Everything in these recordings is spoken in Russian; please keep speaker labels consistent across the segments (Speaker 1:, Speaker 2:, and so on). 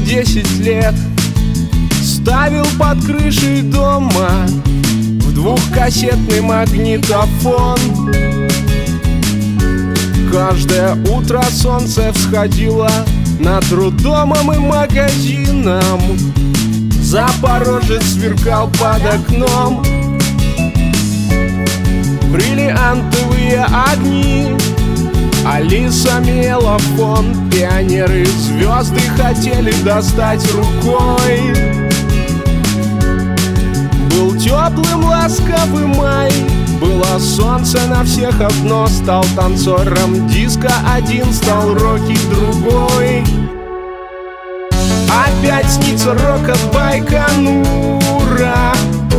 Speaker 1: 10 лет ставил под крышей дома в двухкассетный магнитофон. Каждое утро солнце всходило над роддомом и магазином. Запорожец сверкал под окном. Бриллиантовые огни, Алиса мела фон. Пионеры звезды хотели достать рукой. Был теплым ласковый май, было солнце на всех одно. Стал танцором диско один, стал Рокки другой. Опять снится рок от Байконура,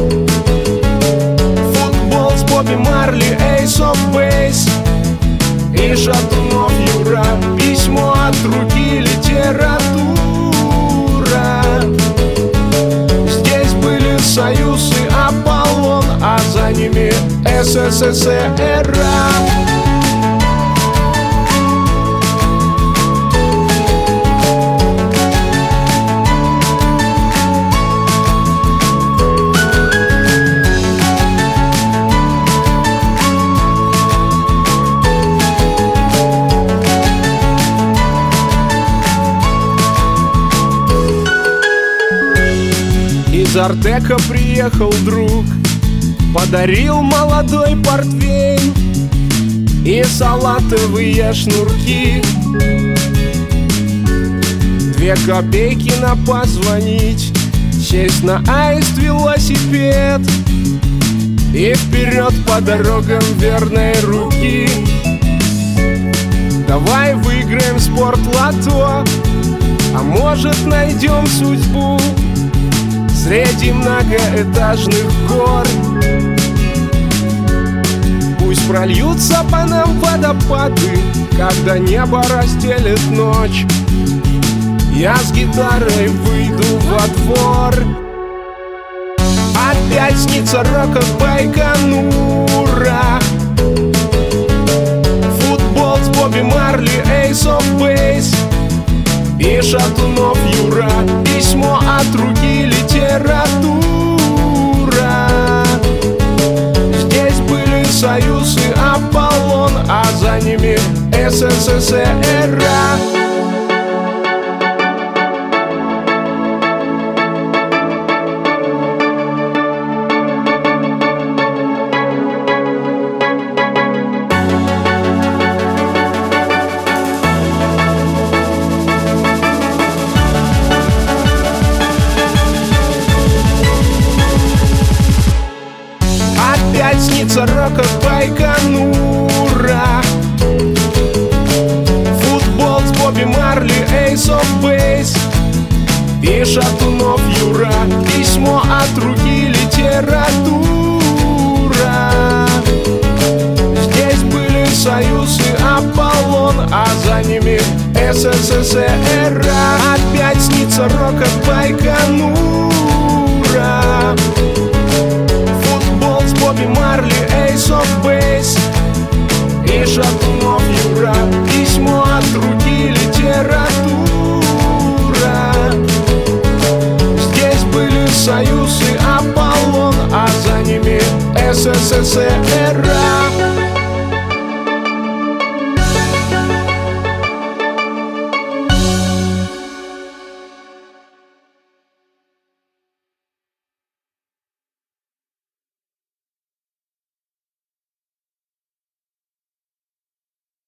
Speaker 1: футбол с Бобби Марли, Ace of Base и Шатунов Юра. Письмо от руки, литература. Здесь были Союз и Аполлон, а за ними СССР. Из Артека приехал друг, подарил молодой портвейн и салатовые шнурки. 2 копейки на позвонить, сесть на аист велосипед и вперед по дорогам верной руки. Давай выиграем спорт-лото, а может найдем судьбу среди многоэтажных гор. Пусть прольются по нам водопады, когда небо расстелит ночь. Я с гитарой выйду во двор. Опять снится рок от Байконура, футбол с Бобби Марли, Ace of Base и Шатунов Юра. Письмо от руки, литература. Здесь были Союз и Аполлон, а за ними СССР. Опять снится рок от Байконура, футбол с Бобби Марли, Ace of Base и Шатунов Юра. Письмо от руки, литература. Здесь были Союз и Аполлон, а за ними СССР. Опять снится рок от Байконура, Бобби Марли, Ace of Base и Шатунов Юра. Письмо от руки, литература. Здесь были Союз и Аполлон, а за ними СССР.